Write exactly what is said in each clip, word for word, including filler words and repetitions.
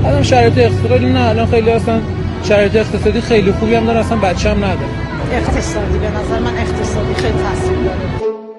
الان شرایط اقتصادی نه، الان خیلی اصلا شرایط اقتصادی خیلی خوبی هم داره، اصلا بچه‌م نداره. اقتصادی به نظر من اقتصادی خیلی تاثیر داره.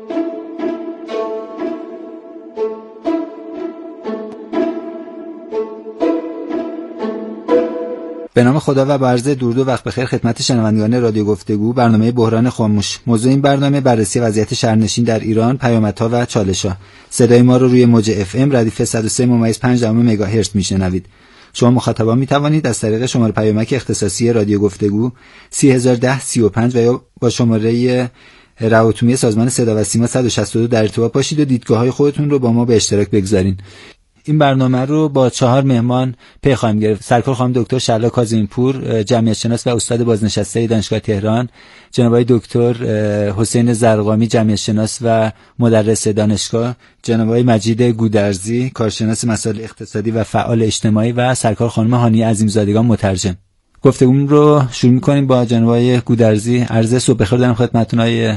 به نام خدا و با عرض درود و وقت بخیر خدمت شنوندگان رادیو گفتگو. برنامه بحران خاموش. موضوع این برنامه بررسی وضعیت شهرنشین در ایران، پیامدها و چالش‌ها. صدای ما رو روی موج اف ام ردیف صد و سه ممیز پنج مگاهرتز میشنوید. شما مخاطبان می توانید از طریق شماره پیامک اختصاصی رادیو گفتگو سی هزار و ده سی و پنج و یا با شماره رهاتومی سازمان صدا و سیما صد و شصت و دو در ارتباط باشید و دیدگاه‌های خودتون رو با ما به اشتراک بگذارین. این برنامه رو با چهار مهمان پی خواهیم گرفت. سرکار خانم دکتر شهلا کاظمی‌پور، جمعیت شناس و استاد بازنشسته دانشگاه تهران، جناب آقای دکتر حسین زرقامی، جمعیت شناس و مدرس دانشگاه، جناب آقای مجید گودرزی، کارشناس مسائل اقتصادی و فعال اجتماعی و سرکار خانم هانی عظیمزادگان، مترجم. گفتگومون رو شروع می‌کنیم با جناب آقای گودرزی. عرض صبح بخیر دارم خدمتتون آقای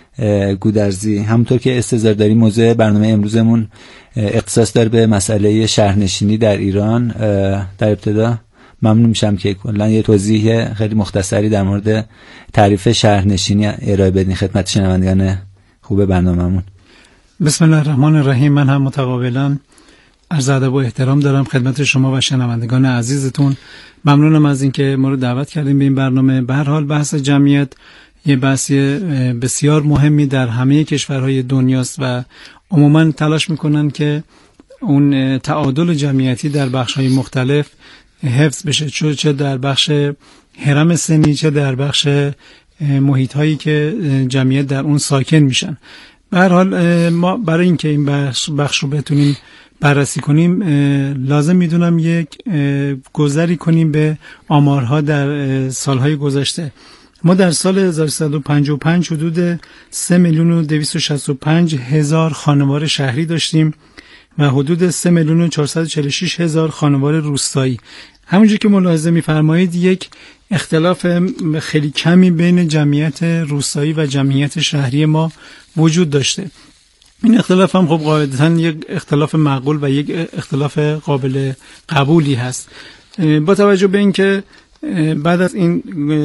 گودرزی. همونطور که استظهار داریم موضوع برنامه امروزمون اختصاص داره به مسئله شهرنشینی در ایران. در ابتدا ممنون میشم که کلا یه توضیح خیلی مختصری در مورد تعریف شهرنشینی ارائه بدین خدمت شنوندگان خوب برنامه‌مون. بسم الله الرحمن الرحیم. من هم متقابلا عرض ادب و احترام دارم خدمت شما و شنوندگان عزیزتون. ممنونم از اینکه ما رو دعوت کردیم به این برنامه. به هر حال بحث جمعیت یه بحث بسیار مهمی در همه کشورهای دنیاست و عموما تلاش میکنن که اون تعادل جمعیتی در بخش‌های مختلف حفظ بشه، چه در بخش هرم سنی چه در بخش محیط‌هایی که جمعیت در اون ساکن میشن. به هر حال ما برای اینکه این بخش بخش رو بتونیم بررسی کنیم لازم میدونم یک گذری کنیم به آمارها در سالهای گذشته. ما در سال هزار و سیصد و پنجاه و پنج حدود سه میلیون و دویست و شصت و پنج هزار خانوار شهری داشتیم و حدود سه میلیون و چهارصد و چهل و شش هزار خانوار روستایی. همونجور که ملاحظه می‌فرمایید یک اختلاف خیلی کمی بین جمعیت روستایی و جمعیت شهری ما وجود داشته. این اختلاف هم خب قاعدتاً یک اختلاف معقول و یک اختلاف قابل قبولی هست. با توجه به اینکه بعد از این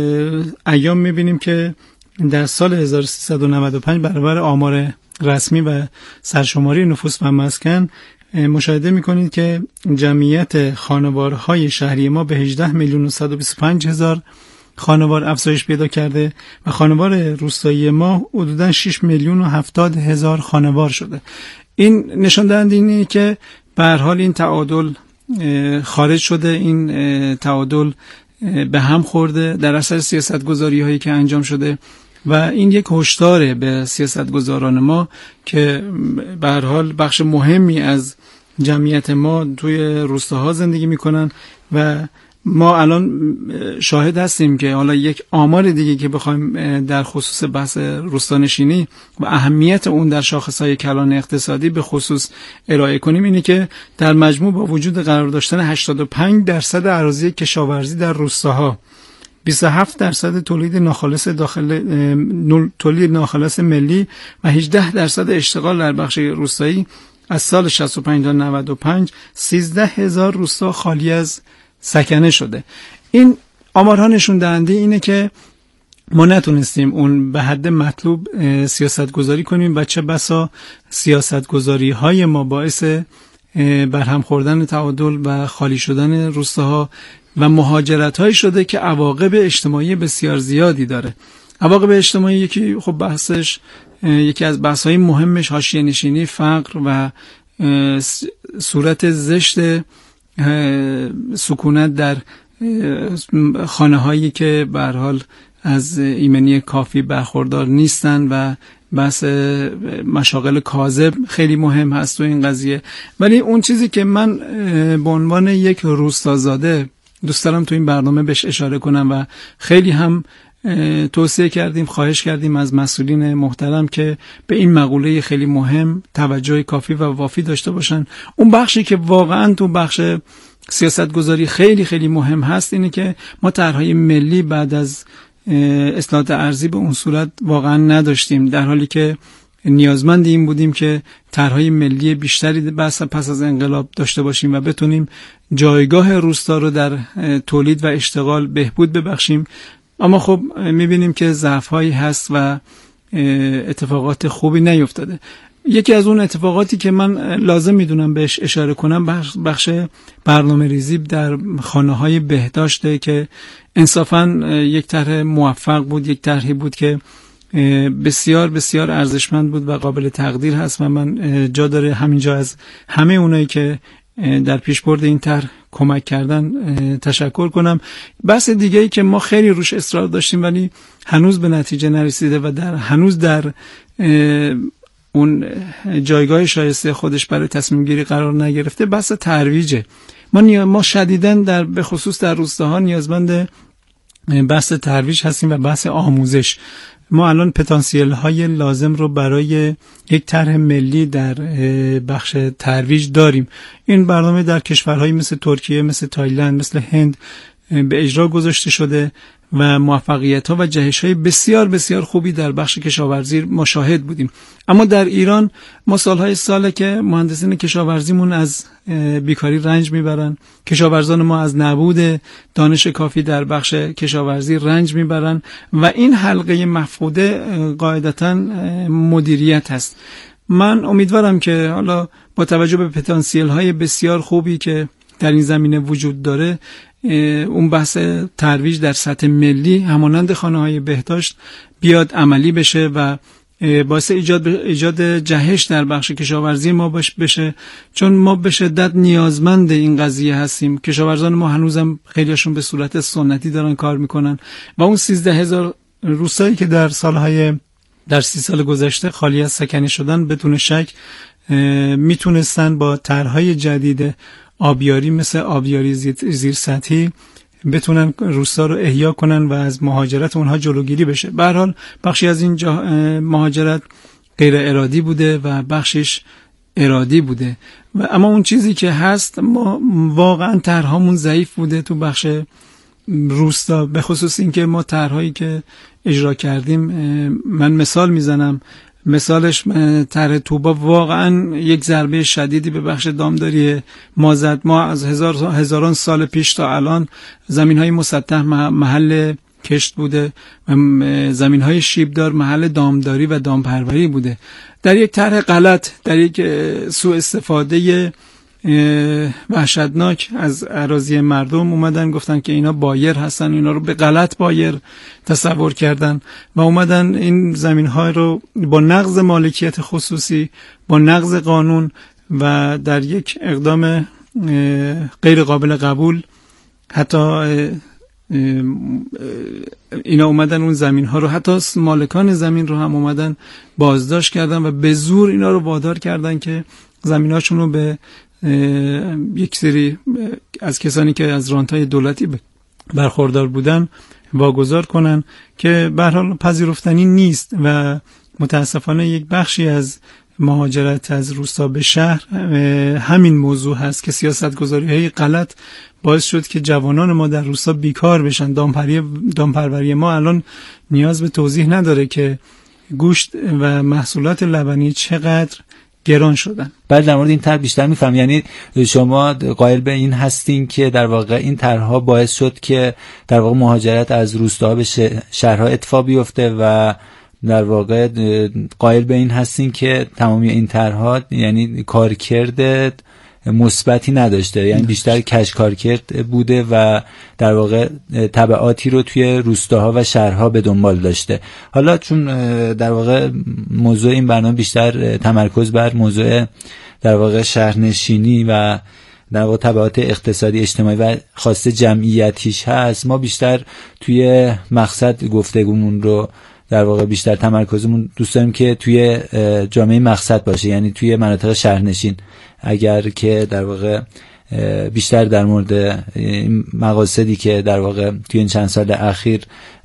ایام میبینیم که در سال هزار و سیصد و نود و پنج برابر آمار رسمی و سرشماری نفوس و مسکن مشاهده میکنید که جمعیت خانوارهای شهری ما به هجده میلیون و صد و بیست و پنج هزار خانوار افزایش پیدا کرده و خانوار روستایی ما حدوداً شش میلیون و هفتاد هزار خانوار شده. این نشان دهنده اینه که به هر حال این تعادل خارج شده، این تعادل به هم خورده در اثر سیاستگذاری هایی که انجام شده و این یک هشدار به سیاستگزاران ما که به هر حال بخش مهمی از جمعیت ما توی روستاها زندگی میکنن و ما الان شاهد هستیم که حالا یک آمار دیگه که بخوایم در خصوص بحث روستانشینی و اهمیت اون در شاخصهای کلان اقتصادی به خصوص ارائه کنیم اینه که در مجموع با وجود قرار داشتن هشتاد و پنج درصد اراضی کشاورزی در روستاها، بیست و هفت درصد تولید ناخالص داخل تولید ناخالص ملی و هجده درصد اشتغال در بخش روستایی، از سال شصت و پنج تا نود و پنج سیزده هزار روستا خالی از سکنه شده. این آمارها نشون دهنده اینه که ما نتونستیم اون به حد مطلوب سیاست گذاری کنیم و چه بسا سیاست گذاری های ما باعث برهم خوردن تعادل و خالی شدن روستاها و مهاجرت های شده که عواقب اجتماعی بسیار زیادی داره. عواقب اجتماعی یکی خب بحثش یکی از بحث های مهمش حاشیه نشینی، فقر و صورت زشت سکونت در خانه هایی که به هر حال از ایمنی کافی برخوردار نیستن و بحث مشاغل کاذب خیلی مهم هست تو این قضیه. ولی اون چیزی که من به عنوان یک روستازاده دوست دارم تو این برنامه بهش اشاره کنم و خیلی هم توصیه کردیم، خواهش کردیم از مسئولین محترم که به این مقوله خیلی مهم توجه کافی و وافی داشته باشن. اون بخشی که واقعا تو بخش سیاست گذاری خیلی خیلی مهم هست اینه که ما طرحهای ملی بعد از اصلاحات ارضی به اون صورت واقعا نداشتیم، در حالی که نیازمند این بودیم که طرحهای ملی بیشتری بس پس از انقلاب داشته باشیم و بتونیم جایگاه روستا رو در تولید و اشتغال بهبود ببخشیم. اما خب میبینیم که ضعف‌هایی هست و اتفاقات خوبی نیفتاده. یکی از اون اتفاقاتی که من لازم میدونم بهش اشاره کنم بخش, بخش برنامه ریزی در خانه‌های بهداشته که انصافاً یک طرح موفق بود، یک طرحی بود که بسیار بسیار ارزشمند بود و قابل تقدیر هست و من جا داره همینجا از همه اونایی که در پیشبرد این طرح کمک کردن تشکر کنم. بحث دیگه ای که ما خیلی روش اصرار داشتیم ولی هنوز به نتیجه نرسیده و در هنوز در اون جایگاه شایسته خودش برای تصمیم گیری قرار نگرفته، بحث ترویجه. ما نیا... ما شدیداً در به خصوص در روستاها نیازمند بحث ترویج هستیم و بحث آموزش. ما الان پتانسیل های لازم رو برای یک طرح ملی در بخش ترویج داریم. این برنامه در کشورهایی مثل ترکیه، مثل تایلند، مثل هند به اجرا گذاشته شده و موفقیت ها و جهش های بسیار بسیار خوبی در بخش کشاورزی مشاهد بودیم. اما در ایران ما سالهای ساله که مهندسین کشاورزیمون از بیکاری رنج میبرن، کشاورزان ما از نبود دانش کافی در بخش کشاورزی رنج میبرن و این حلقه مفقوده قاعدتاً مدیریت هست. من امیدوارم که حالا با توجه به پتانسیل های بسیار خوبی که در این زمینه وجود داره، اون بحث ترویج در سطح ملی همانند خانه‌های بهداشت بیاد عملی بشه و باعث ایجاد ایجاد جهش در بخش کشاورزی ما بشه، چون ما به شدت نیازمند این قضیه هستیم. کشاورزان ما هنوزم خیلیشون به صورت سنتی دارن کار میکنن و اون سیزده هزار روستایی که در سالهای در سی سال گذشته خالی از سکنی شدن بدون شک میتونستن با طرحهای جدید آبیاری مثل آبیاری زیر سطحی بتونن روستا رو احیا کنن و از مهاجرت اونها جلوگیری بشه. به هر حال بخشی از این مهاجرت غیر ارادی بوده و بخشش ارادی بوده و اما اون چیزی که هست ما واقعا طرحمون ضعیف بوده تو بخش روستا، به خصوص اینکه ما طرحهایی که اجرا کردیم، من مثال میزنم، مثالش طرح توبا واقعا یک ضربه شدیدی به بخش دامداری ما زد. ما از هزار هزاران سال پیش تا الان زمین‌های مسطح محل کشت بوده و زمین‌های شیبدار محل دامداری و دامپروری بوده. در یک طرح غلط، در یک سوء استفاده وحشتناک از اراضی مردم اومدن گفتن که اینا بایر هستن، اینا رو به غلط بایر تصور کردن و اومدن این زمین‌ها رو با نقض مالکیت خصوصی، با نقض قانون و در یک اقدام غیر قابل قبول، حتی اینا اومدن اون زمین‌ها رو، حتی مالکان زمین رو هم اومدن بازداشت کردن و به زور اینا رو وادار کردن که زمیناشون رو به یک سری از کسانی که از رانت‌های دولتی برخوردار بودن واگذار کنن که به هر حال پذیرفتنی نیست و متاسفانه یک بخشی از مهاجرت از روستا به شهر همین موضوع هست که سیاست‌گذاری‌های غلط باعث شد که جوانان ما در روستا بیکار بشن. دامپروری دامپروری ما الان نیاز به توضیح نداره که گوشت و محصولات لبنی چقدر گران شدن. بعد در مورد این طرح بیشتر میفهم، یعنی شما قائل به این هستین که در واقع این طرح‌ها باعث شد که در واقع مهاجرت از روستاها به شهرها اتفاق بیفته و در واقع قائل به این هستین که تمامی این طرح‌ها یعنی کارکرد مثبتی نداشته، یعنی بیشتر کج کارکرد بوده و در واقع تبعاتی رو توی روستاها و شهرها به دنبال داشته. حالا چون در واقع موضوع این برنامه بیشتر تمرکز بر موضوع در واقع شهرنشینی و در واقع تبعات اقتصادی اجتماعی و خاصه جمعیتیش هست، ما بیشتر توی مقصد گفتگومون رو در واقع بیشتر تمرکزمون دوست داریم که توی جامعه مقصد باشه، یعنی توی مناطق شهرنشین. اگر که در واقع بیشتر در مورد مقاصدی که در واقع توی این چند سال اخیر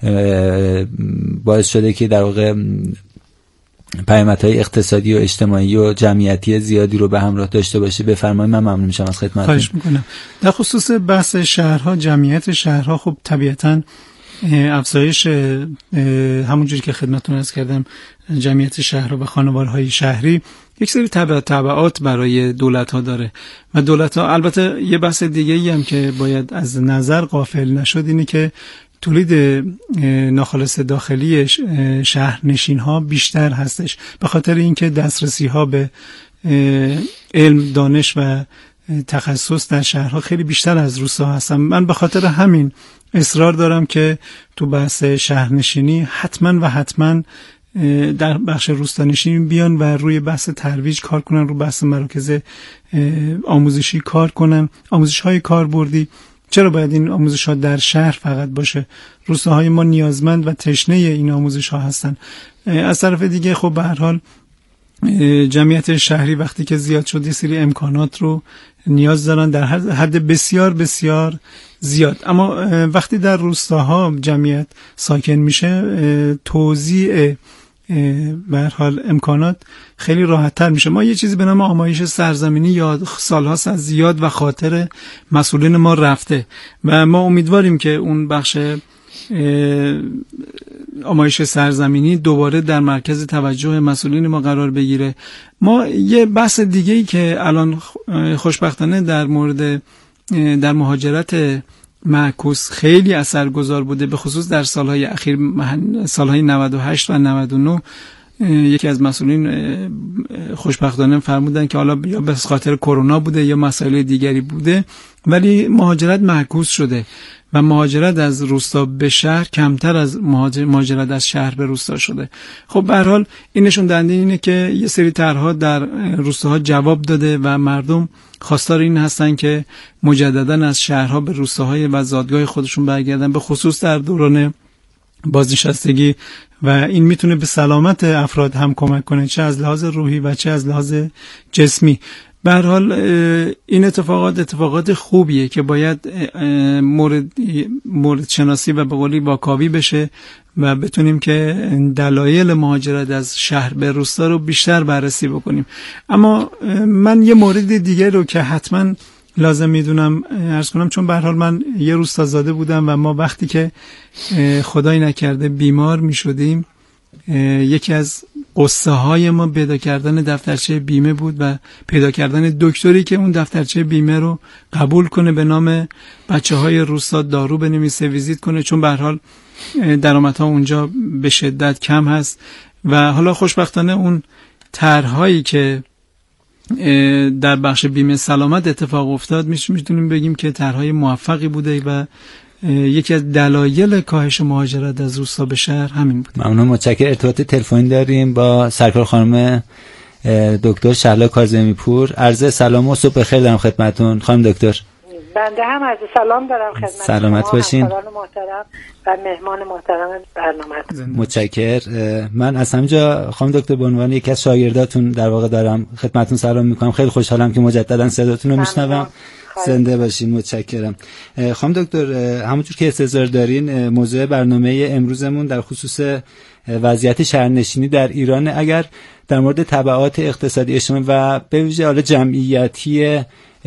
باعث شده که در واقع پیامدهای اقتصادی و اجتماعی و جمعیتی زیادی رو به همراه داشته باشه بفرمایید. من ممنون میشم از خدمتتون. خواهش میکنم. در خصوص بحث شهرها، جمعیت شهرها خب طبیعتاً افزایش همونجوری که خدمتتون عرض کردم جمعیت شهر و خانوارهای شهری یک سری تبعات برای دولت ها داره و دولت ها، البته یه بحث دیگه ای هم که باید از نظر غافل نشد اینه که تولید ناخالص داخلی شهرنشین ها بیشتر هستش، به خاطر اینکه دسترسی ها به علم، دانش و تخصص در شهرها خیلی بیشتر از روستاها هستن. من به خاطر همین اصرار دارم که تو بحث شهرنشینی حتما و حتما در بخش روستانشینی بیان و روی بحث ترویج کار کنن، روی بحث مراکز آموزشی کار کنن، آموزش های کاربردی. چرا باید این آموزش ها در شهر فقط باشه؟ روستاهای ما نیازمند و تشنه این آموزش ها هستن. از طرف دیگه خب به هر حال جمعیت شهری وقتی که زیاد شد یه سری امکانات رو نیاز دارن در حد بسیار بسیار زیاد، اما وقتی در روستاها جمعیت ساکن میشه توزیع به هر حال امکانات خیلی راحت تر میشه. ما یه چیزی به نام آمایش سرزمینی یا سالهاست از زیاد و خاطر مسئولین ما رفته و ما امیدواریم که اون بخش آمایش سرزمینی دوباره در مرکز توجه مسئولین ما قرار بگیره. ما یه بحث دیگه‌ای که الان خوشبختانه در مورد در مهاجرت معکوس خیلی اثرگذار بوده، به خصوص در سالهای اخیر، سالهای نود و هشت و نود و نه، یکی از مسئولین خوشبختانه فرمودن که حالا یا به خاطر کرونا بوده یا مسائل دیگری بوده، ولی مهاجرت معکوس شده و مهاجرت از روستا به شهر کمتر از مهاجرت از شهر به روستا شده. خب به هر حال این نشون دهنده اینه که یه سری طرح‌ها در روستاها جواب داده و مردم خواستار این هستن که مجددا از شهرها به روستاهای و زادگاه خودشون برگردن، به خصوص در دوران بازنشستگی، و این میتونه به سلامت افراد هم کمک کنه، چه از لحاظ روحی و چه از لحاظ جسمی. به هر حال این اتفاقات اتفاقات خوبیه که باید مورد مورد شناسی و به قولی واکاوی بشه و بتونیم که دلایل مهاجرت از شهر به روستا رو بیشتر بررسی بکنیم. اما من یه مورد دیگه رو که حتما لازم میدونم عرض کنم، چون به هر حال من یه روستا زاده بودم و ما وقتی که خدای نکرده بیمار میشدیم یکی از قصه های ما پیدا کردن دفترچه بیمه بود و پیدا کردن دکتری که اون دفترچه بیمه رو قبول کنه، به نام بچه های روستا دارو بنویسه، ویزیت کنه، چون به هر حال درآمدها اونجا به شدت کم هست. و حالا خوشبختانه اون طرح‌هایی که در بخش بیمه سلامت اتفاق افتاد میتونیم بگیم که طرح‌های موفقی بوده و یکی از دلایل کاهش مهاجرت از روستا به شهر همین بود. ممنون، متشکرم. ارتباط تلفنی داریم با سرکار خانم دکتر شهلا کاظمی پور. عرض سلام و صبح بخیر دارم خدمتتون خانم دکتر. بنده هم عرض سلام دارم خدمت سلامت شما، باشین. همکاران محترم و مهمان محترم برنامه. متشکرم. من از همینجا خانم دکتر به عنوان یکی از شاگرداتون در واقع دارم خدمتتون سلام میکنم. خیلی خوشحالم که مجددا صداتون رو میشنوم. زنده باشین. متشکرم. خانم دکتر، همونجور که انتظار دارین موضوع برنامه امروزمون در خصوص وضعیت شهرنشینی در ایران، اگر در مورد تبعات اقتصادی اجتماعی و به ویژه حال جمعیتی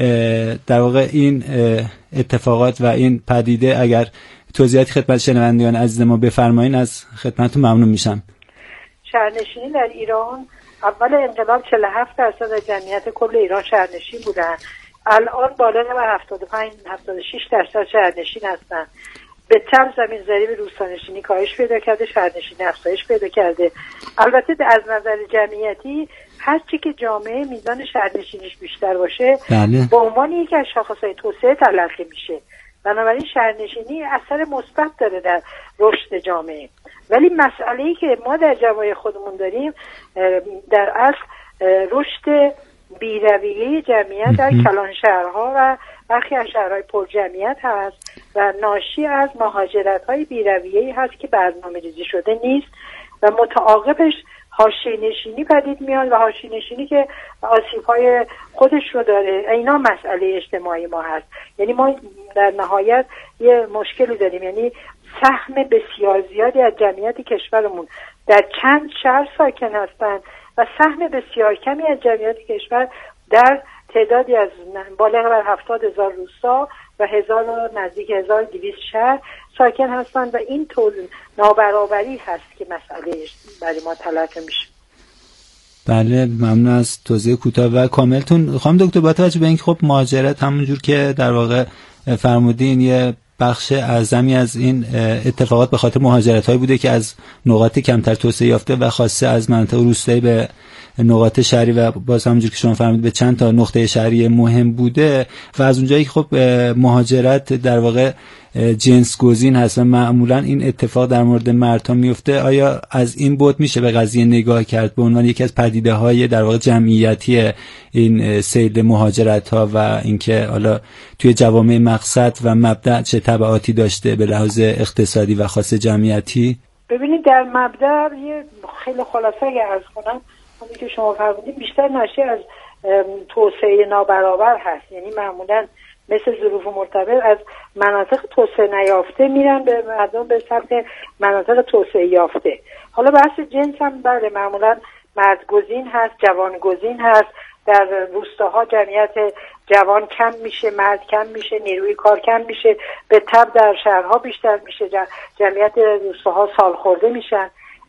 در واقع این اتفاقات و این پدیده اگر توضیحاتی خدمت شنوندگان عزیز ما بفرمایین از خدمتتون ممنون میشم. شهرنشینی در ایران اول انقلاب چهل و هفت درصد از جمعیت کل ایران شهرنشین بودن، الان بالغ بر هفتاد و پنج هفتاد و شش درصد شهرنشین هستن. به تب زمین ضریب روستانشینی کاهش پیدا کرده، شهرنشینی افزایش پیدا کرده. البته از نظر جمعیتی هر چی که جامعه میزان شهرنشینیش بیشتر باشه بله. به عنوان یکی از شاخصهای توسعه تلقی میشه. بنابراین شهرنشینی اثر مثبت داره در رشد جامعه. ولی مسئله‌ای که ما در جوامع خودمون داریم در اصل رشد بی‌رویه جمعیت در کلان شهرها و برخی از شهرهای پر جمعیت هست و ناشی از مهاجرت‌های بی‌رویه‌ای هست که برنامه‌ریزی شده نیست و متعاقبش حاشیه‌نشینی پدید میاد و حاشیه‌نشینی که آسیب‌های خودش رو داره. اینا مسئله اجتماعی ما هست. یعنی ما در نهایت یه مشکلی داریم، یعنی سهم بسیار زیادی از جمعیت کشورمون در چند شهر ساکن هستند و سهم بسیار کمی از جمعیت کشور در تعدادی از بالغ بر هفتاد هزار روستا و هزار و نزدیک هزار دویست شهر ساکن هستن و این طول نابرابری هست که مسئله برای ما تلقی میشه. بله ممنون از توضیح کوتاه و کاملتون. خانم دکتر با توجه به اینکه خب مهاجرت همونجور که در واقع فرمودین یه بخش اعظمی از این اتفاقات به خاطر مهاجرت‌هایی بوده که از نقاط کمتر توسعه یافته و خاصه از مناطق روستایی به نقاط شهری و باز همونجور که شما فرمودید به چند تا نقطه شهری مهم بوده و از اونجایی که خب مهاجرت در واقع جنس گزین هست و معمولا این اتفاق در مورد مردها میفته، آیا از این بود میشه به قضیه نگاه کرد به عنوان یکی از پدیده‌های در واقع جمعیتی این سیل مهاجرت ها و اینکه حالا توی جوامع مقصد و مبدأ چه تبعاتی داشته به لحاظ اقتصادی و خاص جمعیتی؟ ببینید در مبدأ یه خیلی خلاصه اگه عرض کنم همونی که شما فرمودید بیشتر ناشی از توسعه نابرابر هست، یعنی معمولا مثل ظروف مرتبط از مناطق توسعه نیافته میرن به مردم به سمت مناطق توسعه یافته. حالا بحث جنس هم بله معمولا مرد گزین هست، جوان گزین هست. در روستاها جمعیت جوان کم میشه، مرد کم میشه، نیروی کار کم میشه. به تبع در شهرها بیشتر میشه، جمعیت روستاها سال خورده میشن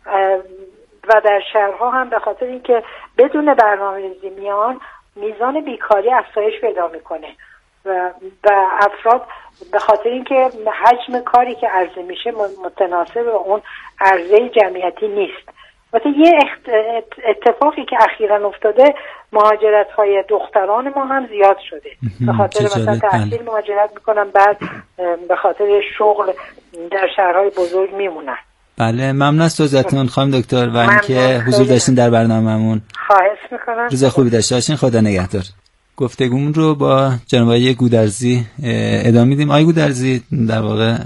و در شهرها هم به خاطر اینکه بدون برنامه‌ریزی میان میزان بیکاری افزایش پیدا میکنه و و افراد به خاطر اینکه حجم کاری که عرضه میشه متناسب با اون عرضه جمعیتی نیست. مثلا یه اتفاقی که اخیراً افتاده مهاجرت‌های دختران ما هم زیاد شده، به خاطر مثلا تحصیل مهاجرت میکنن بعد به خاطر شغل در شهرهای بزرگ میمونن. بله ممنون از توضیحاتتون خانم دکتر و اینکه حضور داشتین در برنامه‌مون. خواهش میکنم. روز خوبی داشته باشین. خدا نگهدار. گفتگومون رو با جناب آقای گودرزی ادامه میدیم. آقای گودرزی در واقع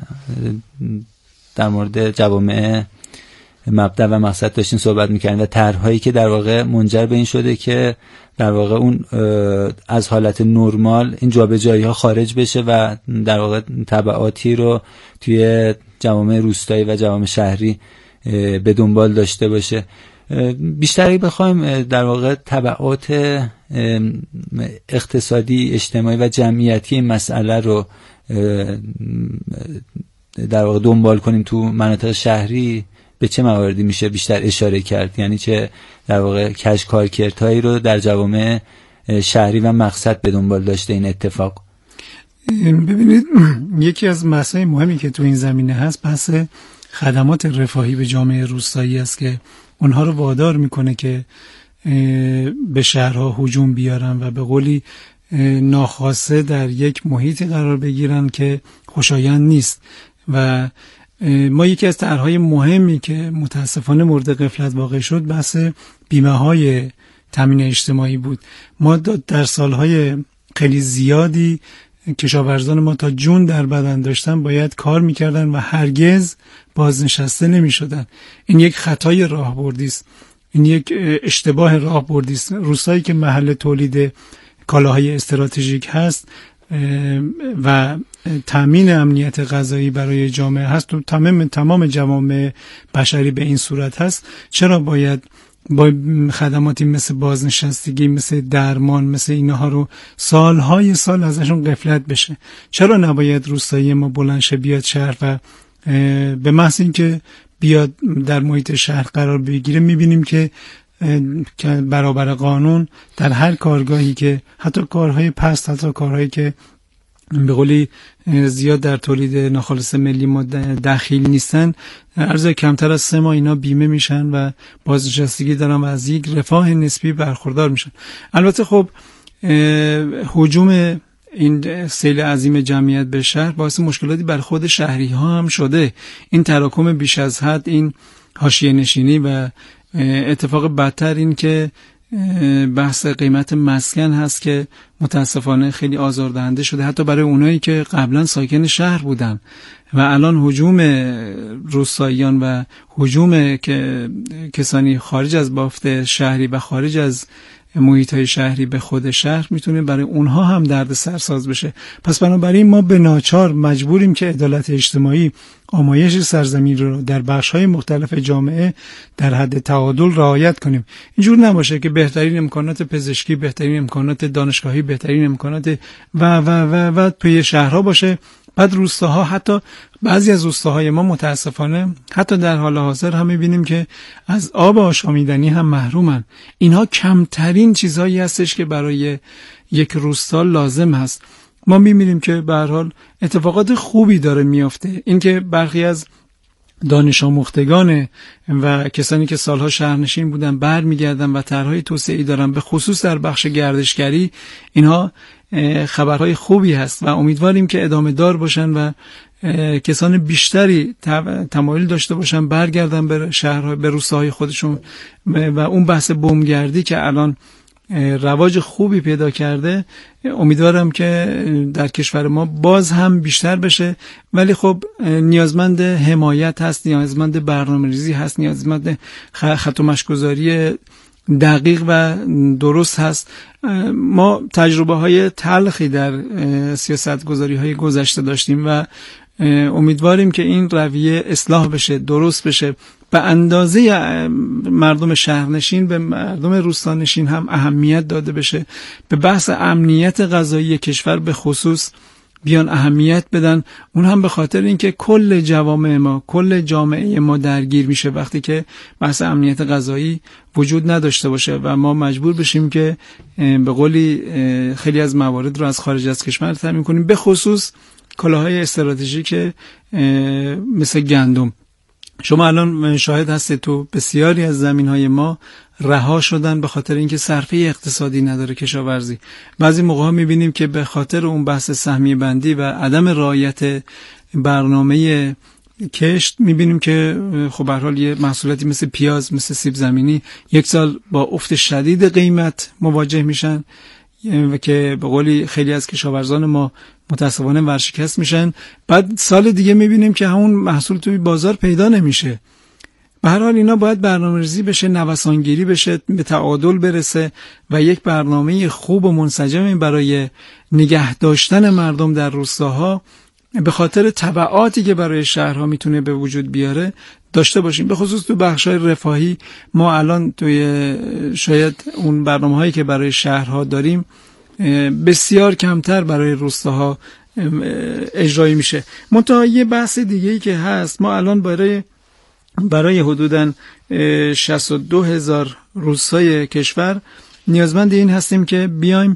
در مورد جوامع مبدأ و مقصد داشتین صحبت می‌کردین و طرح‌هایی که در واقع منجر به این شده که در واقع اون از حالت نرمال این جابجایی‌ها خارج بشه و در واقع تبعاتی رو توی جوامع روستایی و جوامع شهری به دنبال داشته باشه. بیشتری بخوایم در واقع تبعات اقتصادی، اجتماعی و جمعیتی این مسئله رو در واقع دنبال کنیم تو مناطق شهری، به چه مواردی میشه بیشتر اشاره کرد؟ یعنی چه در واقع کج کارکردهایی رو در جوامع شهری و مقصد به دنبال داشته این اتفاق؟ ببینید یکی از مسائل مهمی که تو این زمینه هست بحث خدمات رفاهی به جامعه روستایی است که اونها رو وادار میکنه که به شهرها هجوم بیارن و به قولی ناخواسته در یک محیطی قرار بگیرن که خوشایند نیست. و ما یکی از طرح‌های مهمی که متاسفانه مورد غفلت واقع شد بحث بیمه‌های تامین اجتماعی بود. ما در سالهای خیلی زیادی کشاورزان ما تا جون در بدن داشتن باید کار میکردن و هرگز بازنشسته نمیشدن. این یک خطای راهبردی است، این یک اشتباه راهبردی است. روستایی که محل تولید کالاهای استراتژیک هست و تامین امنیت غذایی برای جامعه هست و تمام تمام جوامع بشری به این صورت هست، چرا باید با خدماتی مثل بازنشستگی، مثل درمان، مثل اینها رو سالهای سال ازشون غفلت بشه؟ چرا نباید روستایی ما بلند شه بیاد شهر و به محض اینکه بیاد در محیط شهر قرار بگیره میبینیم که برابر قانون در هر کارگاهی که حتی کارهای پست، حتی کارهایی که به قولی زیاد در تولید ناخالص ملی ما دخیل نیستن، عرض کمتر از سه ماه اینا بیمه میشن و بازنشستگی دارن و از یک رفاه نسبی برخوردار میشن. البته خب هجوم این سیل عظیم جمعیت به شهر باعث مشکلاتی بر خود شهری ها هم شده. این تراکم بیش از حد، این حاشیه نشینی و اتفاق بدتر این که بحث قیمت مسکن هست که متاسفانه خیلی آزاردهنده شده حتی برای اونایی که قبلا ساکن شهر بودن و الان هجوم روستاییان و هجوم که کسانی خارج از بافت شهری و خارج از محیط‌های شهری به خود شهر میتونه برای اونها هم درد سرساز بشه. پس بنابراین ما به ناچار مجبوریم که عدالت اجتماعی آمایش سرزمین رو در بخش‌های مختلف جامعه در حد تعادل رعایت کنیم. اینجور نباشه که بهترین امکانات پزشکی، بهترین امکانات دانشگاهی، بهترین امکانات و و و و توی شهرها باشه، بعد روستاها، حتی بعضی از روستاهای ما متاسفانه حتی در حال حاضر هم می‌بینیم که از آب آشامیدنی هم محرومن. اینها کمترین چیزهایی هستش که برای یک روستا لازم هست. ما می‌بینیم که به هر حال اتفاقات خوبی داره میافته. اینکه برخی از دانش آموختگان و کسانی که سالها شهرنشین بودن برمیگردن و طرحهای توسعه‌ای دارن، به خصوص در بخش گردشگری، اینها خبرهای خوبی هست و امیدواریم که ادامه دار باشن و کسان بیشتری تمایل داشته باشن برگردن به شهرهای، به روستاهای خودشون و اون بحث بومگردی که الان رواج خوبی پیدا کرده، امیدوارم که در کشور ما باز هم بیشتر بشه. ولی خب نیازمند حمایت هست، نیازمند برنامه‌ریزی هست، نیازمند خط و مشی‌گذاری دقیق و درست هست. ما تجربه های تلخی در سیاست گذاری های گذشته داشتیم و امیدواریم که این رویه اصلاح بشه، درست بشه، به اندازه مردم شهرنشین به مردم روستانشین هم اهمیت داده بشه. به بحث امنیت غذایی کشور به خصوص بیان اهمیت بدن، اون هم به خاطر اینکه کل جوامع ما، کل جامعه ما درگیر میشه وقتی که بحث امنیت غذایی وجود نداشته باشه و ما مجبور بشیم که به قولی خیلی از موارد رو از خارج از کشور تامین کنیم، به خصوص کالاهای استراتژیک مثل گندم. شما الان شاهد هستید تو بسیاری از زمین‌های ما رها شدن به خاطر اینکه صرفه اقتصادی نداره کشاورزی. بعضی موقع‌ها می‌بینیم که به خاطر اون بحث سهمیه بندی و عدم رعایت برنامه کشت می‌بینیم که خب به هر حال یه محصولاتی مثل پیاز، مثل سیب زمینی یک سال با افت شدید قیمت مواجه میشن و که به قولی خیلی از کشاورزان ما متاسفانه ورشکست میشن. بعد سال دیگه میبینیم که همون محصول توی بازار پیدا نمیشه. به هر حال اینا باید برنامه‌ریزی بشه، نوسانگیری بشه، به تعادل برسه و یک برنامه خوب و منسجم برای نگه داشتن مردم در روستاها به خاطر تبعاتی که برای شهرها میتونه به وجود بیاره داشته باشیم. به خصوص تو بخش‌های رفاهی ما الان توی شاید اون برنامه‌هایی که برای شهرها داریم بسیار کمتر برای روستاها اجرایی میشه. منتها یه بحث دیگه‌ای که هست، ما الان برای برای حدوداً شصت و دو هزار روستای کشور نیازمند این هستیم که بیایم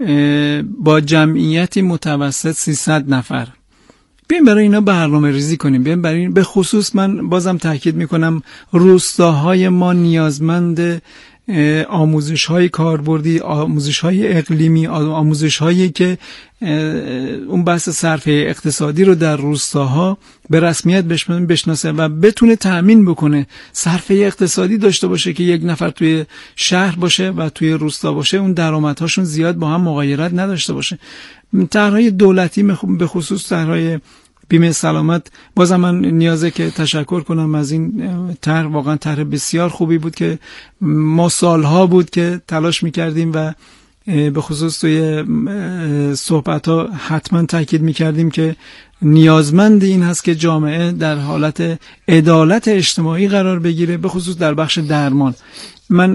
با جمعیتی متوسط سیصد نفر بیایم برای اینا برنامه ریزی کنیم. بیایم برای این، به خصوص من بازم تاکید میکنم روستاهای ما نیازمند آموزش های کاربردی، آموزش های اقلیمی، آموزش هایی که اون بحث صرفه اقتصادی رو در روستاها به رسمیت بشناسه و بتونه تأمین بکنه صرفه اقتصادی داشته باشه که یک نفر توی شهر باشه و توی روستا باشه اون درآمدهاشون زیاد با هم مغایرت نداشته باشه. طرحهای دولتی به خصوص طرحهای بیمه سلامت، بازم من نیازه که تشکر کنم از این طرح، واقعا طرح بسیار خوبی بود که ما سالها بود که تلاش میکردیم و به خصوص توی صحبت ها حتما تاکید میکردیم که نیازمند این هست که جامعه در حالت عدالت اجتماعی قرار بگیره، به خصوص در بخش درمان. من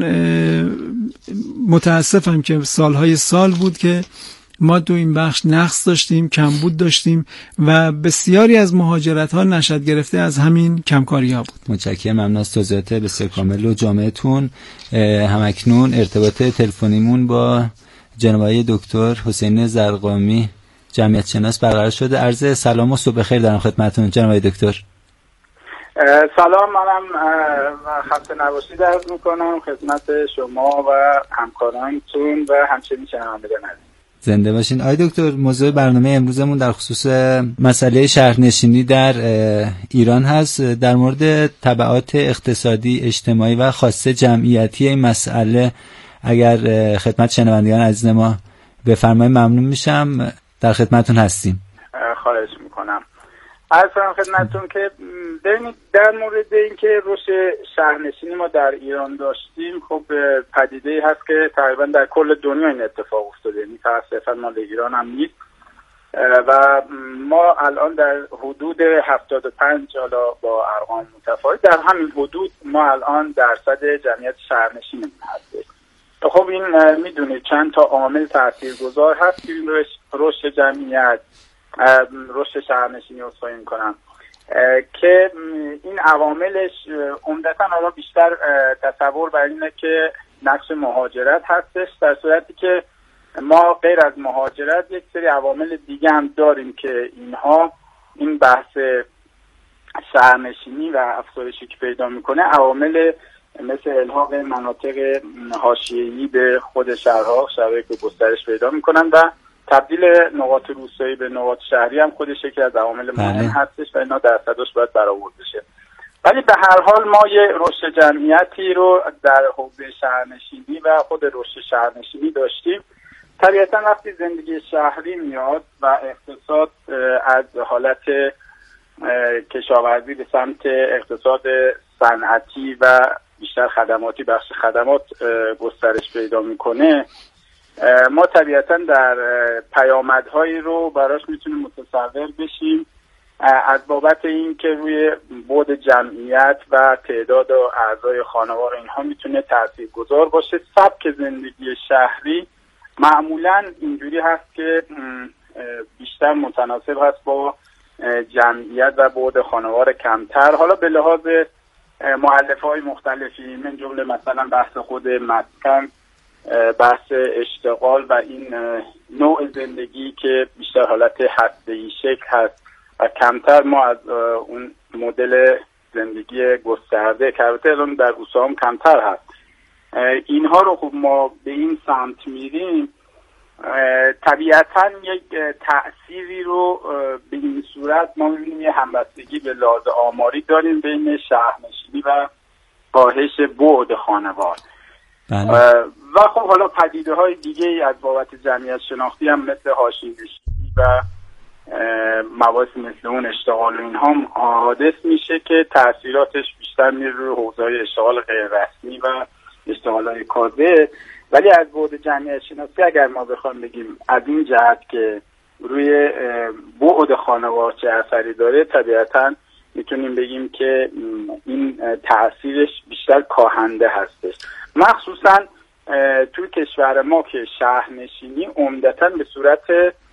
متاسفم که سالهای سال بود که ما تو این بخش نقص داشتیم، کمبود داشتیم و بسیاری از مهاجرت ها نشأت گرفته از همین کمکاری ها بود. متشکرم، ممنون از توضیحات بسیار کامل و جامعتون. همکنون ارتباط تلفنیمون با جناب آقای دکتر حسین زرقامی جمعیت شناس برقرار شده. عرض سلام و صبح بخیر دارم خدمتتون جناب آقای دکتر. سلام، منم خسته نباشید عرض میکنم خدمت شما و همکارانتون و همچنین شنوندگان عزیز. زنده باشین. آقای دکتر، موضوع برنامه امروزمون در خصوص مسئله شهرنشینی در ایران هست. در مورد تبعات اقتصادی، اجتماعی و خاصه جمعیتی این مسئله اگر خدمت شنوندگان عزیز ما بفرمایید ممنون میشم. در خدمتتون هستیم. خواهش میکنم. عرض کنم خدمتتون که ببینید در مورد اینکه رشد شهرنشینی ما در ایران داشتیم، خب پدیده‌ای هست که تقریبا در کل دنیا این اتفاق افتاده، یعنی فقط صرفا مال ایران هم نیست. و ما الان در حدود هفتاد و پنج، حالا با ارقام متفاوت، در همین حدود ما الان درصد جمعیت شهرنشینمون هست. خب این میدونید چند تا عامل تاثیرگذار هست که این رشد جمعیت، رشد شهرنشینی رو صحیح می‌کنم که این عواملش عمدتاً حالا بیشتر تصور بر اینه که نقش مهاجرت هستش، در صورتی که ما غیر از مهاجرت یک سری عوامل دیگه هم داریم که اینها این بحث شهرنشینی و افزایشی که پیدا میکنه عوامل مثل الحاق مناطق حاشیه‌ای به خود شهرها، شهرهایی که گسترش پیدا میکنن و تبدیل نقاط روستایی به نقاط شهری هم خودش یکی از عوامل مهم هستش و اینا درصدش باید برآورده بشه. ولی به هر حال ما یه رشد جمعیتی رو در حوزه شهرنشینی و خود رشد شهرنشینی داشتیم. طبیعتا وقتی زندگی شهری میاد و اقتصاد از حالت کشاورزی به سمت اقتصاد صنعتی و بیشتر خدماتی، بخش خدمات گسترش پیدا میکنه، ما طبیعتا در پیامدهایی رو براش میتونیم متصور بشیم از بابت این که روی بعد جمعیت و تعداد و اعضای خانوار اینها میتونه تاثیرگذار باشه. سبک زندگی شهری معمولا اینجوری هست که بیشتر متناسب هست با جمعیت و بعد خانوار کمتر. حالا به لحاظ مؤلفه‌های مختلفی من جمله مثلا بحث خود مسکن، بحث اشتغال و این نوع زندگی که بیشتر حالت هسته‌ای شکل هست و کمتر ما از اون مدل زندگی گسترده که البته الان در روستا هم کمتر هست، اینها رو خب ما به این سمت میریم، طبیعتا یک تأثیری رو به این صورت ما میبینیم یه همبستگی به لحاظ آماری داریم بین شهرنشینی و کاهش بعد خانوار. بله. و خب حالا پدیده های دیگه ای از بابت جمعیت شناختی هم مثل حاشیه‌نشینی و مباحث مثل اون اشتغال و اینها حادث میشه که تأثیراتش بیشتر میره روی حوزه‌های اشتغال غیر رسمی و اشتغال‌های کاذب. ولی از بعد جمعیت شناسی اگر ما بخوایم بگیم از این جهت که روی بعد خانوار چه اثری داره، طبیعتاً میتونیم بگیم که این تأثیرش بیشتر کاهنده هستش، مخصوصاً توی کشور ما که شهرنشینی عمدتاً به صورت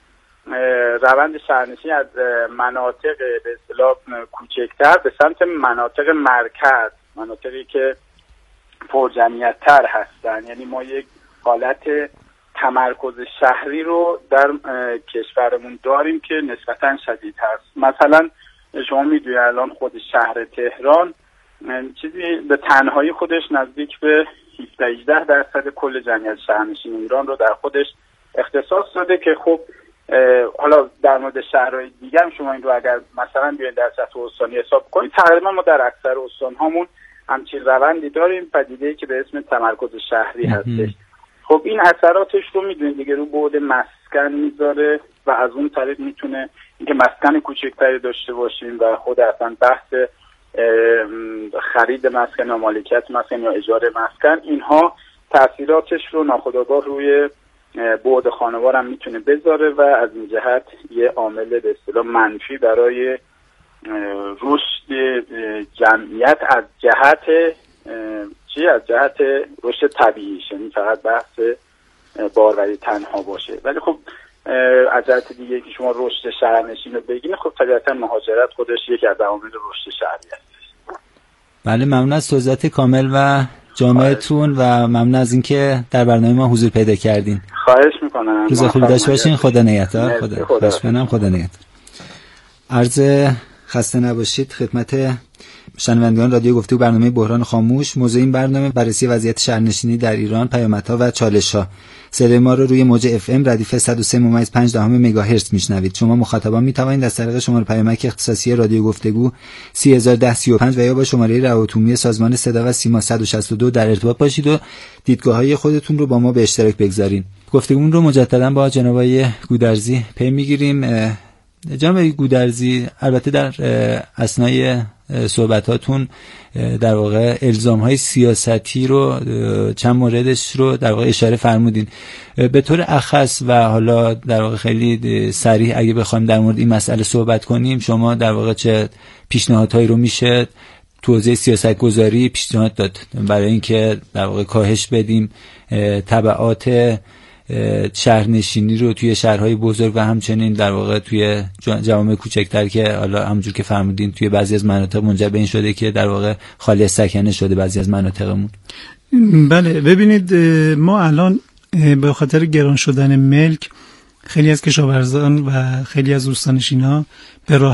روند شهرنشینی از مناطق به اصطلاح کوچکتر به سمت مناطق مرکز، مناطقی که پرجمعیت‌تر هستن، یعنی ما یک حالت تمرکز شهری رو در کشورمون داریم که نسبتاً شدید هست. مثلا شما میدونید الان خود شهر تهران چیزی به تنهایی خودش نزدیک به هفده هجده درصد کل جمعیت شهرنشین ایران رو در خودش اختصاص داده که خب حالا در مورد شهرهای دیگه هم شما این رو اگر مثلا بیاین در سطح استانی حساب کنید، تقریبا ما در اکثر استان‌هامون همچین روندی داریم، پدیده‌ای که به اسم تمرکز شهری هستش. خب این اثراتش رو میدونید دیگه رو بعد مسکن میذاره و از اون طریق میتونه اینکه مسکن کوچکتری داشته باشیم و خود اصلا بحث خرید مسکن یا مالکیت مسکن یا اجاره مسکن، اینها تأثیراتش رو ناخودآگاه روی بعد خانوار هم میتونه بذاره و از این جهت یه عامل به اصطلاح منفی برای رشد جمعیت از جهت چی؟ از جهت رشد طبیعی، یعنی فقط بحث باروری تنها باشه. ولی خب از جهت دیگه که شما رشد شهرنشین رو بگین، خب طبیعتا مهاجرت خودش یکی از عوامل رشد شهری است. بله، ممنون از توضیحات کامل و جامعتون و ممنون از اینکه در برنامه ما حضور پیدا کردین. خواهش میکنم. روز خوبی داشته باشین. خدا نگهدار. خدا خواهش میکنم. خدا نگهدار. عرض خسته نباشید خدمت شنوندگان رادیو گفتگو برنامه بحران خاموش. موضوع این برنامه بررسی وضعیت شهرنشینی در ایران، پیامدها و چالش‌ها. صدای ما رو روی موج اف ام ردیف صد و سه ممیز پنج دهم مگاهرتز میشنوید. شما مخاطبان میتوانید از طریق شماره پیامک اختصاصی رادیو گفتگو سی هزار و ده سی و پنج و یا با شماره رهاعمومی سازمان صدا و سیما صد و شصت و دو در ارتباط باشید و دیدگاه‌های خودتون رو با ما به اشتراک بگذارید. گفتگومون رو مجددا با جناب آقای گودرزی پی میگیریم. جناب آقای گودرزی، البته در اثنای صحبتاتون در واقع الزام‌های سیاستی رو چند موردش رو در واقع اشاره فرمودین. به طور اخص و حالا در واقع خیلی صریح اگه بخوایم در مورد این مسئله صحبت کنیم، شما در واقع چه پیشنهادهایی رو میشه تو حوزه سیاست‌گذاری پیشنهاد داد برای اینکه در واقع کاهش بدیم تبعات شهرنشینی رو توی شهرهای بزرگ و همچنین در واقع توی جوامع کوچکتر که حالا همونجور که فهمیدین توی بعضی از مناطق منجر به این شده که در واقع خالی از سکنه شده بعضی از مناطقمون. بله ببینید، ما الان به خاطر گران شدن ملک خیلی از کشاورزان و خیلی از روستانشین‌ها به راه